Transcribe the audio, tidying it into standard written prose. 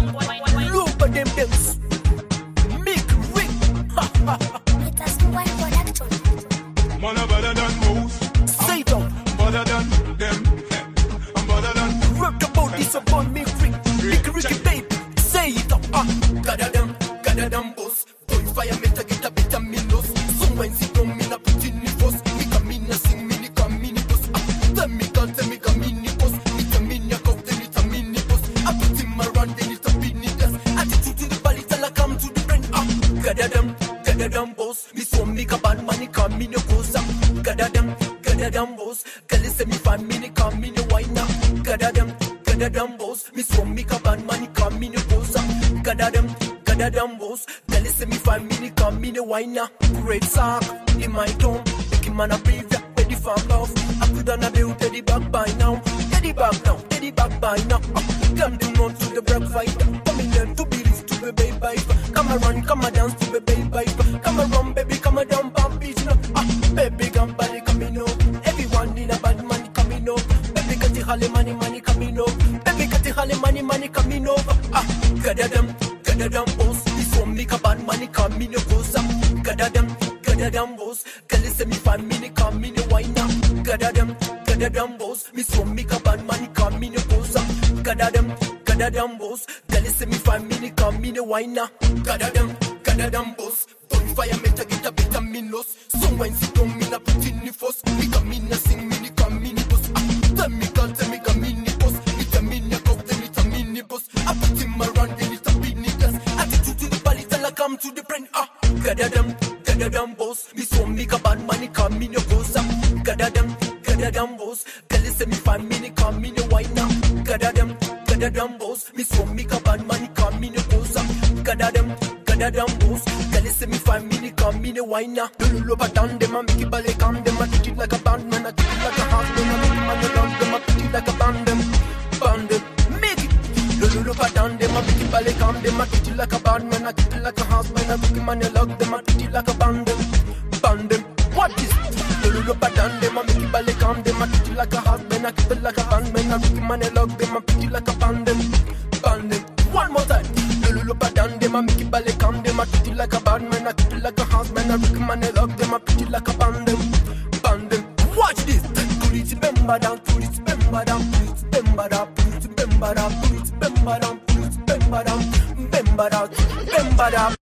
Look at them dance. Make ring. It has to one production. Man, I'm better than most. Say it out. I'm better than them. I'm better than. Rock about this upon me ring. Make Ricky baby. Say it out. Gather them boss. Boy fire me to get a bit of me nose. Someone sit down me na put in the boss. Me come in na sing me ni come mini boss. Tell me come mini boss. It a mini cock then it a mini boss. I put him around then it a mini dance. Attitude to the body till I come to the brain. Gather them boss. Me so me ka bad money come mini boss. Gather them boss. Girl say me fan mini come mini wine now. Gather them boss. Me so me ka bad money come mini boss. Gather them boss. Girl say me fan mini come mini wine now. Great sock in my tone. Make him man a preview. Ready for love. I could on a build Teddy back by now. Teddy back by now. Come do not to the break fight. Come in there to be rich to the baby vibe. Come a run, come a dance to the baby vibe. Come a run, baby, come a down, bam, beach now. Baby, come body coming up. Everyone in a bad money coming up. Baby, got the holly money coming up. Baby, got the holly money coming up. Gather them boss. This one make a bad money coming up. Gather them boss. Girl, say me fan mini come in the wine now. Gather them boss. Me so make a bad money come in the boss. Gather them boss. Girl, say me fan mini come in the wine now. Gather them boss. Don't fire me to get a bit of me loss. Someone sit down me na put in the fuss. Me come in na sing mini come mini boss. Tell me come mini boss. It a mini cock then it a mini boss. I put him around then it a mini dance. Attitude to the body till I come to the brain. Gather them boss. Me so make a bad money come in your boss. Gather them boss. Girl say me fan mini come in your wine now. Gather them boss. Me so make a bad money come in your boss. Gather them boss. Girl say me fan mini come in your wine now. Do love a down them and make it ballet calm them. I treat it like a band man. I treat it like a house man. I make it man around them. I treat it like a band them. Make it. Do love a down them and make it ballet calm them. I treat it like a band man. I treat it like a house man. I make it man love them. I treat it like a band them. What is it? Do love a down them and make it ballet calm them. I treat it like a house man. I treat it like a band man. I make it man love them. I treat it like a band them. One more time. Do love a down them and make it ballet calm them. I treat it like a band man. I treat it like a house man. I make it man love them. I treat it like a band them. Watch this. Put it bemba down. Put it bemba down. Put it bemba down. Put it bemba down. Put it bemba down. Put it bemba down. Bemba down.